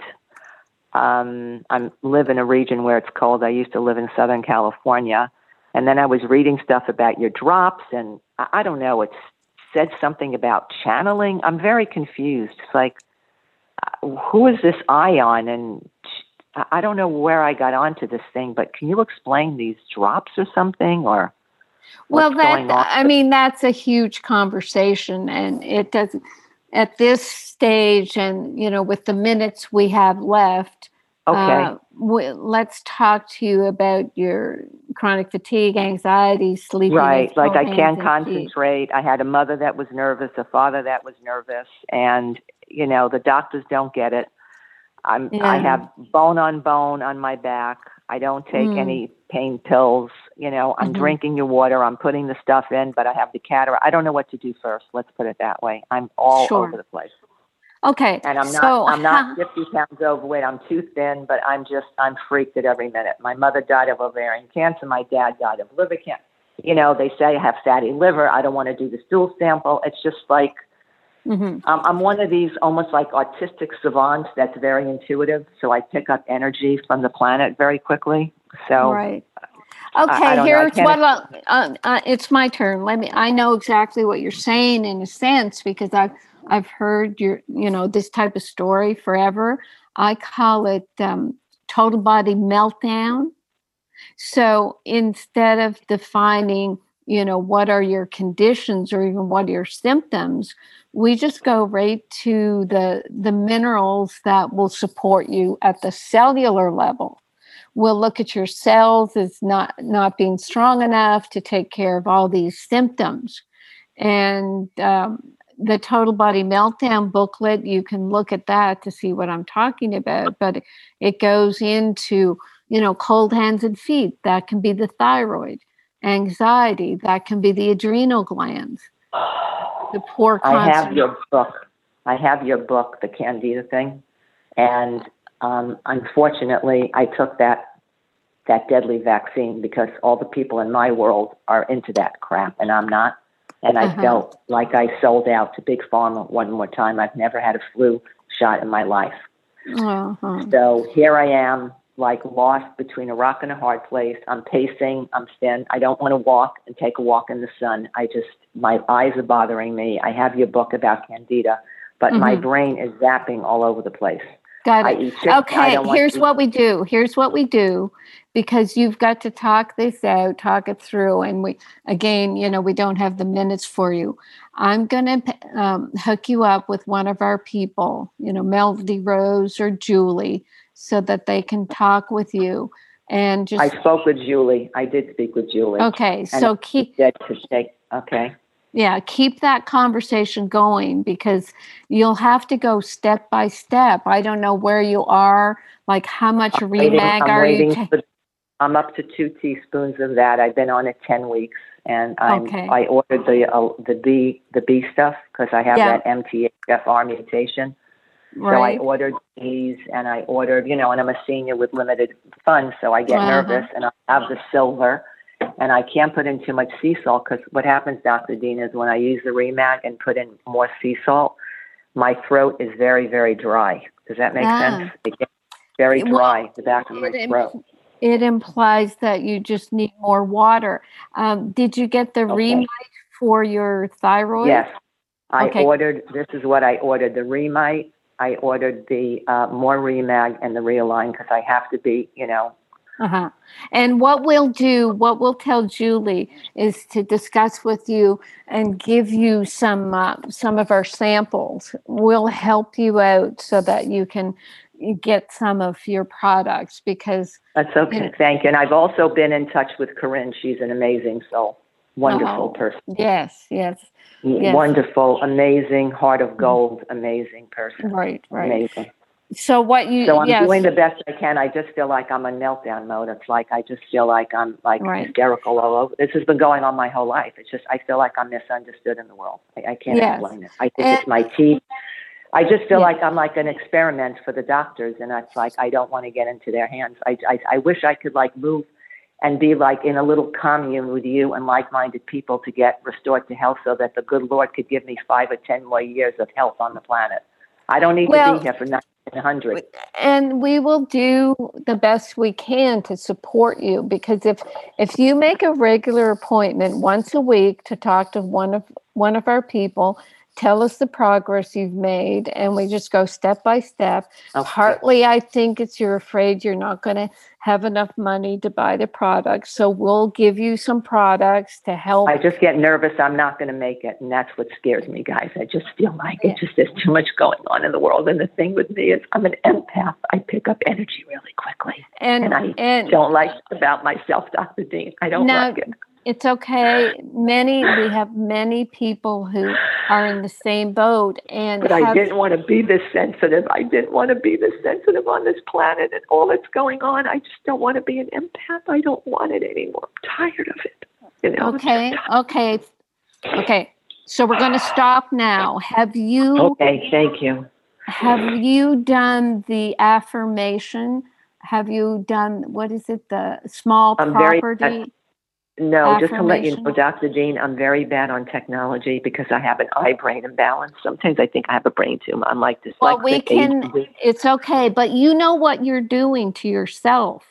Um, I live in a region where it's cold. I used to live in Southern California. And then I was reading stuff about your drops, and I, I don't know, it said something about channeling. I'm very confused. It's like, who is this Ion? And I don't know where I got onto this thing, but can you explain these drops or something, or well, what's that going on? I mean, that's a huge conversation, and it doesn't at this stage, and you know, with the minutes we have left. Okay. Uh, we, let's talk to you about your chronic fatigue, anxiety, sleepiness. Right, like I can't feet. concentrate. I had a mother that was nervous, a father that was nervous, and you know, the doctors don't get it. I'm, Yeah. I have bone on bone on my back. I don't take Mm. any pain pills. You know, I'm Mhm. drinking your water. I'm putting the stuff in, but I have the cataract. I don't know what to do first. Let's put it that way. I'm all Sure. over the place. Okay. And I'm so, not, I'm not how- fifty pounds overweight. I'm too thin, but I'm just, I'm freaked at every minute. My mother died of ovarian cancer. My dad died of liver cancer. You know, they say I have fatty liver. I don't want to do the stool sample. It's just like, Mhm. um, I'm one of these almost like autistic savants that's very intuitive. So I pick up energy from the planet very quickly. So Right. I- Okay, I don't know. I here's can't what I'll, uh, uh, it's my turn. Let me. I know exactly what you're saying in a sense because I've I've heard your you know this type of story forever. I call it um, total body meltdown. So instead of defining, you know, what are your conditions or even what are your symptoms, we just go right to the the minerals that will support you at the cellular level. We'll look at your cells as not not being strong enough to take care of all these symptoms. And um, the Total Body Meltdown booklet, you can look at that to see what I'm talking about. But it goes into, you know, cold hands and feet. That can be the thyroid. Anxiety. That can be the adrenal glands. The poor I have your book. I have your book, The Candida Thing. And um, unfortunately, I took that that deadly vaccine because all the people in my world are into that crap, and I'm not. And I uh-huh. felt like I sold out to Big Pharma one more time. I've never had a flu shot in my life. Uh-huh. So here I am, like lost between a rock and a hard place. I'm pacing. I'm standing. I don't want to walk and take a walk in the sun. I just, my eyes are bothering me. I have your book about Candida, but mm-hmm. my brain is zapping all over the place. Got it. Okay, here's what we do. Here's what we do, because you've got to talk this out, talk it through. And we, again, you know, we don't have the minutes for you. I'm going to um, hook you up with one of our people, you know, Melody Rose or Julie, so that they can talk with you. And just. I spoke with Julie. I did speak with Julie. Okay, so keep. To take, okay. Yeah, keep that conversation going, because you'll have to go step by step. I don't know where you are, like how much I'm Remag waiting, I'm are you taking? I'm up to two teaspoons of that. I've been on it ten weeks, and I'm, okay. I ordered the uh, the B the B stuff because I have yeah. that M T H F R mutation. Right. So I ordered these, and I ordered, you know, and I'm a senior with limited funds, so I get uh-huh. nervous, and I have the silver. And I can't put in too much sea salt, because what happens, Doctor Dean, is when I use the Remag and put in more sea salt, my throat is very, very dry. Does that make ah. sense? It gets very dry, well, the back of my it throat. Im- it implies that you just need more water. Um, did you get the okay. Remite for your thyroid? Yes. I okay. ordered, this is what I ordered, the Remite. I ordered the uh, more Remag and the Realign, because I have to be, you know, Uh-huh. And what we'll do, what we'll tell Julie is to discuss with you and give you some uh, some of our samples. We'll help you out so that you can get some of your products, because that's okay. You know, thank you. And I've also been in touch with Corinne. She's an amazing soul, wonderful oh, person. Yes, yes, yes. Wonderful, amazing, heart of gold, amazing person. Right, right. Amazing. So what you? So I'm yes. doing the best I can. I just feel like I'm in meltdown mode. It's like I just feel like I'm like right. hysterical all over. This has been going on my whole life. It's just I feel like I'm misunderstood in the world. I, I can't yes. explain it. I think and, it's my teeth. I just feel yeah. like I'm like an experiment for the doctors, and it's like I don't want to get into their hands. I, I I wish I could like move and be like in a little commune with you and like-minded people to get restored to health, so that the good Lord could give me five or ten more years of health on the planet. I don't need well, to be here for nine hundred. And we will do the best we can to support you, because if if you make a regular appointment once a week to talk to one of one of our people, tell us the progress you've made, and we just go step by step. Okay. Partly, I think it's you're afraid you're not going to have enough money to buy the products, so we'll give you some products to help. I just get nervous I'm not going to make it, and that's what scares me, guys. I just feel like yeah. it just there's too much going on in the world, and the thing with me is I'm an empath. I pick up energy really quickly, and, and I and, don't like it about myself, Doctor Dean. I don't now, like it. It's okay. Many, we have many people who are in the same boat. And but have, I didn't want to be this sensitive. I didn't want to be this sensitive on this planet and all that's going on. I just don't want to be an empath. I don't want it anymore. I'm tired of it. You know? Okay. Okay. Okay. So we're going to stop now. Have you? Okay. Thank you. Have you done the affirmation? Have you done, what is it? The small I'm property? Very, No, just to let you know, Doctor Dean, I'm very bad on technology because I have an eye-brain imbalance. Sometimes I think I have a brain tumor. I'm like this. Well, we can, it's okay, but you know what you're doing to yourself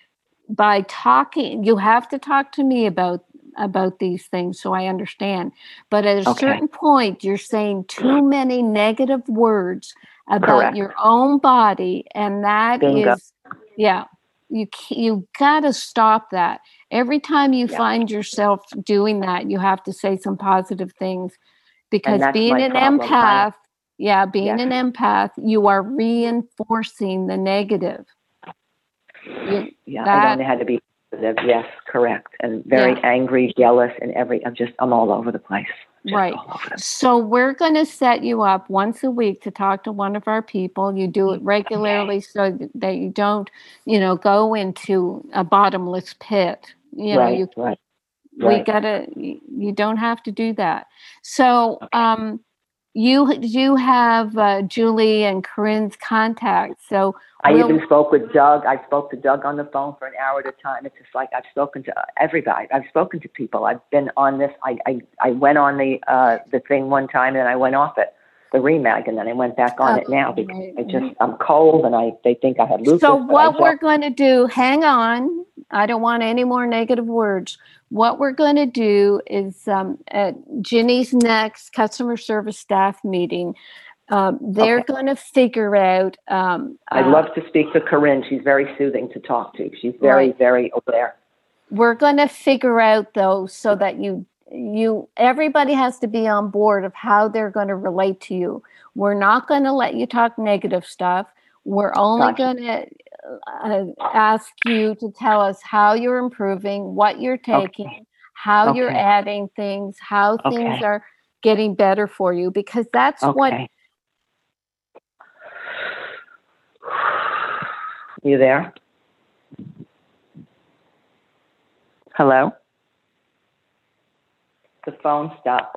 by talking. You have to talk to me about about these things so I understand. But at a okay. certain point, you're saying too many negative words about Correct. your own body, and that Bingo. is, yeah. you you got to stop that. Every time you Yeah. find yourself doing that, you have to say some positive things, because that's being my an problem. I- empath, yeah, being Yes. an empath, you are reinforcing the negative. You, Yeah, I that, don't know how to be positive. Yes, correct. And very Yeah. angry, jealous, and every, I'm just, I'm all over the place. Just right. all over the So we're going to set you up once a week to talk to one of our people. You do it regularly so that you don't, you know, go into a bottomless pit. You know, right, you right. we Right. gotta, you don't have to do that. So Okay. um you you have uh, Julie and Corinne's contact. So I we'll, even spoke with Doug. I spoke to Doug on the phone for an hour at a time. It's just like I've spoken to everybody. I've spoken to people. I've been on this. I I, I went on the uh, the thing one time, and I went off it, the Remag, and then I went back on Oh, it now because right. I just I'm cold, and I they think I had lupus. so but what I we're don't. going to do, hang on, I don't want any more negative words. What we're going to do is um, at Ginny's next customer service staff meeting, um, they're Okay. going to figure out. Um, I'd uh, love to speak to Corinne. She's very soothing to talk to. She's very, Right. very aware. We're going to figure out, though, so that you, you, everybody has to be on board of how they're going to relate to you. We're not going to let you talk negative stuff. We're only Gotcha. going to uh, ask you to tell us how you're improving, what you're taking, Okay. how you're Okay. adding things, how things Okay. are getting better for you, because that's what. Okay. You there? Hello? The phone stopped.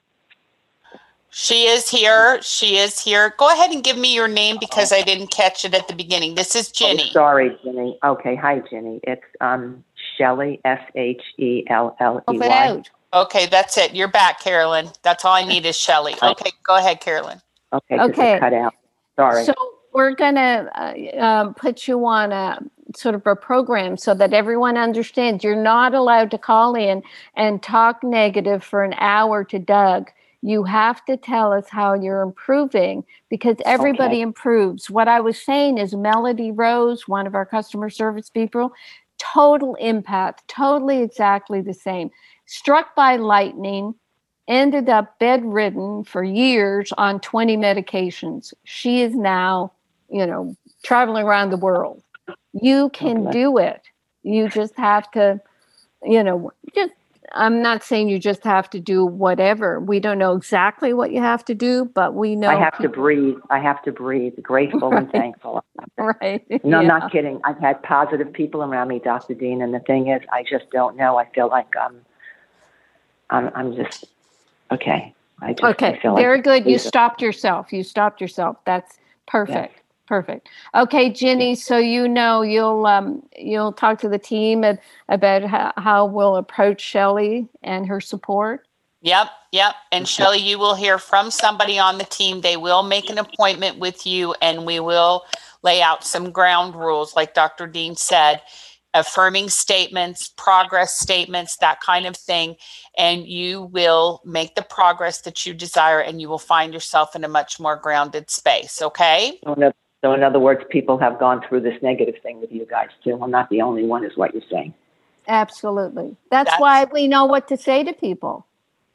She is here. She is here. Go ahead and give me your name because I didn't catch it at the beginning. This is Ginny. Oh, sorry, Ginny. Okay. Hi, Ginny. It's um Shelley, S H E L L E Move it Y. out. Okay, that's it. You're back, Carolyn. That's all I need is Shelley. Okay, go ahead, Carolyn. Okay, 'cause Okay. it cut out. Sorry. So we're going to uh, um, put you on a sort of a program so that everyone understands you're not allowed to call in and talk negative for an hour to Doug. You have to tell us how you're improving, because everybody Okay. improves. What I was saying is Melody Rose, one of our customer service people, total impact, totally exactly the same. Struck by lightning, ended up bedridden for years on twenty medications. She is now, you know, traveling around the world. You can bless. do it. You just have to, you know, just, I'm not saying you just have to do whatever. We don't know exactly what you have to do, but we know. I have to people- breathe. I have to breathe. Grateful and Right. thankful. Right. No, I'm Yeah. not kidding. I've had positive people around me, Doctor Dean, and the thing is, I just don't know. I feel like um, I'm, I'm just okay. I just Okay, I feel very like good. You Jesus. stopped yourself. You stopped yourself. That's perfect. Perfect. Okay, Ginny. So you know you'll um you'll talk to the team at, about how, how we'll approach Shelley and her support. Yep, yep. And Shelley, you will hear from somebody on the team. They will make an appointment with you, and we will lay out some ground rules, like Doctor Dean said, affirming statements, progress statements, that kind of thing. And you will make the progress that you desire, and you will find yourself in a much more grounded space. Okay? So in, other, so in other words, people have gone through this negative thing with you guys too. I'm not the only one, is what you're saying. Absolutely. That's, That's- why we know what to say to people.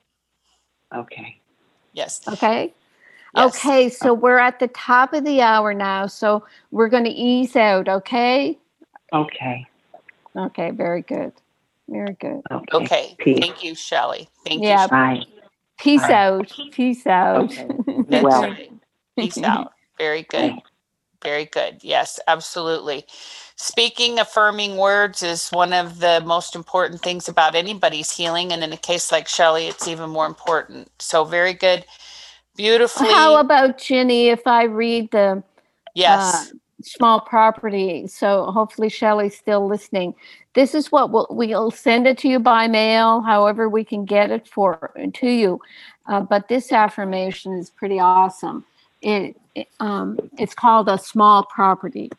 Okay. Yes. Okay. Yes. Okay. So we're at the top of the hour now. So we're going to ease out. Okay. Okay. Okay. Very good. Very good. Okay. Okay. Peace. Thank you, Shelley. Thank Yeah. you. Shelley. Bye. Peace Bye. out. Peace out. Okay. That's Well. right. Peace out. Very good. Bye. Very good. Yes, absolutely. Speaking affirming words is one of the most important things about anybody's healing. And in a case like Shelley, it's even more important. So very good. Beautifully. How about Ginny, if I read the Yes. uh, small property? So hopefully Shelley's still listening. This is what we'll, we'll send it to you by mail, however we can get it for to you. Uh, but this affirmation is pretty awesome. It, it um, it's called a small property.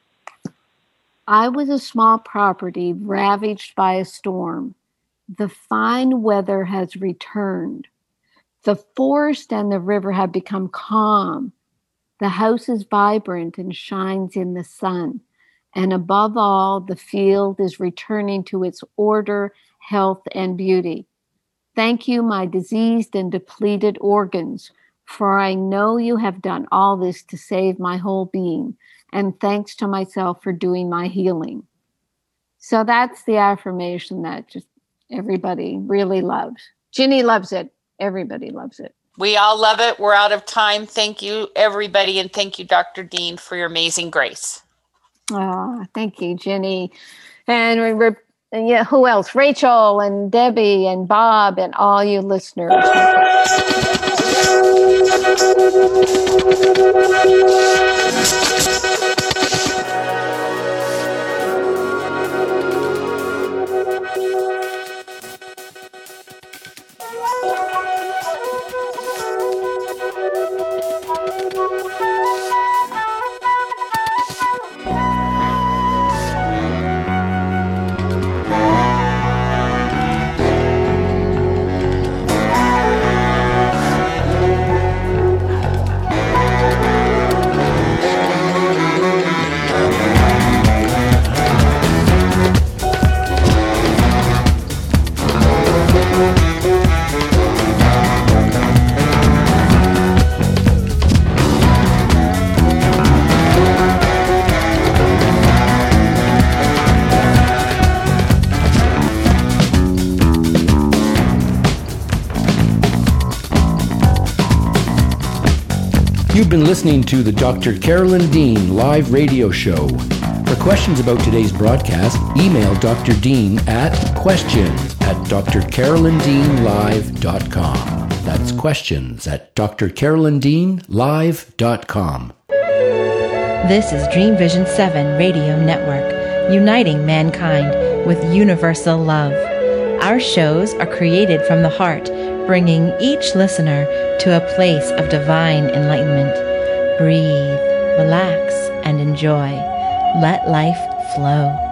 I was a small property ravaged by a storm. The fine weather has returned. The forest and the river have become calm. The house is vibrant and shines in the sun, And above all, the field is returning to its order, health, and beauty. Thank you, my diseased and depleted organs, for I know you have done all this to save my whole being, and thanks to myself for doing my healing. So that's the affirmation that just everybody really loves. Ginny loves it. Everybody loves it. We all love it. We're out of time. Thank you, everybody, and thank you, Doctor Dean, for your amazing grace. Oh, thank you, Ginny. And we're And yeah, who else? Rachel and Debbie and Bob and all you listeners. You've been listening to the Doctor Carolyn Dean live radio show. For questions about today's broadcast, email Doctor Dean at questions at d r carolyn dean live dot com. That's questions at d r carolyn dean live dot com. This is Dream Vision seven Radio Network, uniting mankind with universal love. Our shows are created from the heart, bringing each listener to a place of divine enlightenment. Breathe, relax, and enjoy. Let life flow.